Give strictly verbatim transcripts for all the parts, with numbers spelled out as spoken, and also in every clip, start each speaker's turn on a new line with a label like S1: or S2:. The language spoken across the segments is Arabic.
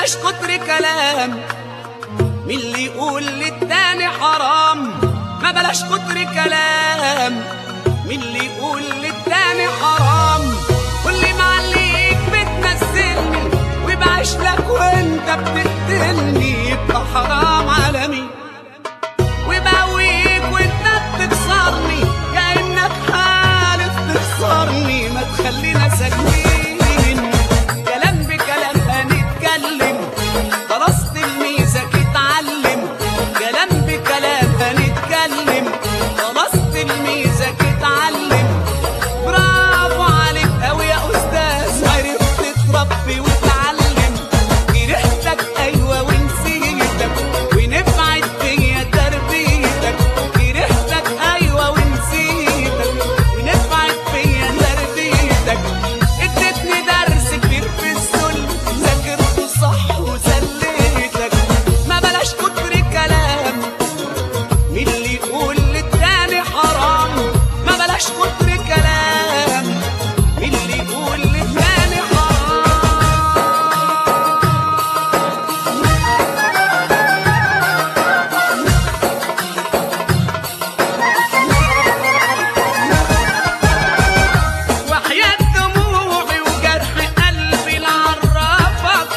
S1: بلاش كتر كلام من اللي يقول للتاني حرام. ما بلاش كتر كلام من اللي يقول للتاني حرام. واللي معليك بتنزلني وبعيش لك وانت بتقتلني يبقى حرام على مين؟ وبقويك وانت بتكسرني كأنك حالف تخسرني. ما تخلينا ساكتين كلام بكلام هنتكلم خلاص تلميذك اتعلم. كلام بكلام هنتكلم خلاص تلميذك اتعلم. برافو عليك قوي يا استاذ عرفت تربي وتعلم. جرحتك ايوه ونسيتك ونفعت فيا تربيتك. جرحتك ايوه ونسيتك ونفعت فيا تربيتك. اديتني درس كبير في الذل ذاكرته صح وسليتك. ما بلاش كتر كلام من اللي يقول للتاني حرام. ما بلاش كتر كلام من اللي يقول للتاني حرام. وحياة دموعي وجرح قلبي لعرفك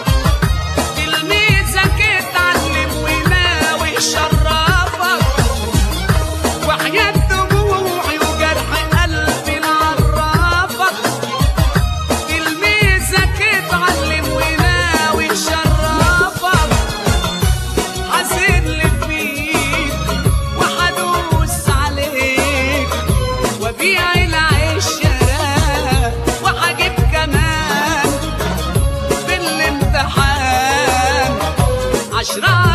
S1: تلميذك اتعلم وناوي يشرفك. وحياة دموعي وجرح قلبي لعرفك تلميذك اتعلم وناوي يشرفك. حزين لي فيك وحدوس عليك وبيع العيش شراه وحجيب كمان في الامتحان عشرة